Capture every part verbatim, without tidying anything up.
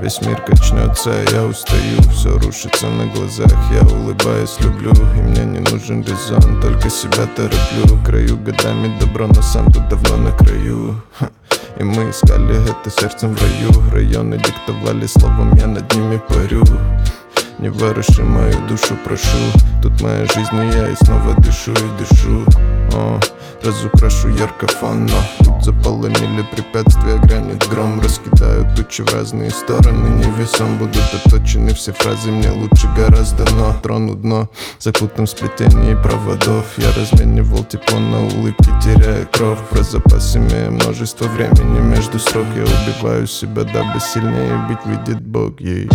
Весь мир качнется, а я устаю. Все рушится на глазах, я улыбаюсь, люблю. И мне не нужен резон, только себя тороплю. Краю годами добро, но сам тут давно на краю. И мы искали это сердцем в раю. Районы диктовали словом, я над ними парю. Не вороши мою душу, прошу. Тут моя жизнь, и я и снова дышу и дышу. О, разукрашу ярко фон, но путь заполонили препятствия, грянет гром. Раскидают тучи в разные стороны, невесом будут отточены все фразы. Мне лучше гораздо, но трону дно, закутан в сплетении проводов. Я разменивал тепло на улыбки, теряя кровь. Про запас имея множество времени между строк. Я убиваю себя, дабы сильнее быть, видит Бог, ей.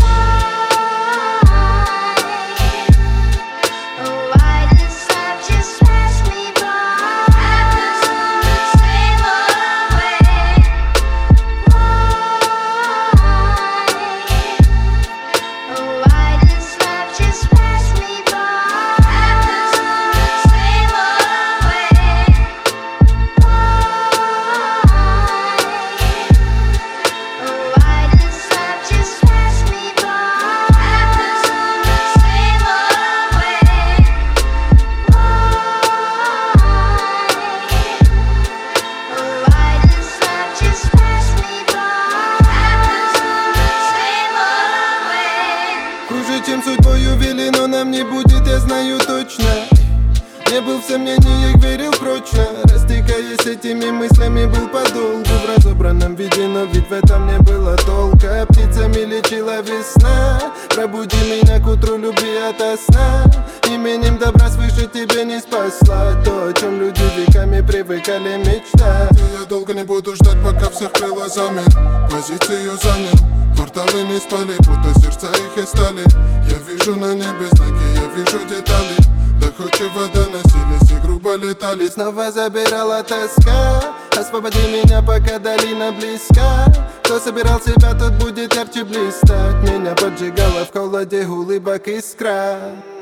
Хуже, чем судьбою вели, но нам не будет, я знаю точно. Не был в сомнениях, верил прочно. Растекаясь этими мыслями, был подолгу в разобранном виде, но ведь в этом не было толка. Птицами лечила весна, пробуди меня к утру любви ото сна. Именем добра свыше тебе не спасла то, о чем люди веками привыкали мечтать. Я долго не буду ждать, пока всех крыло замер. Позицию занял, кварталы не спали, будто сердца их и стали. Я вижу на небе знаки, я вижу детали. Доходчиво вода носились и грубо летали. Снова забирала тоска, освободи меня, пока долина близка. Кто собирал себя, тот будет ярче блистать. Меня поджигала в холоде улыбок искра.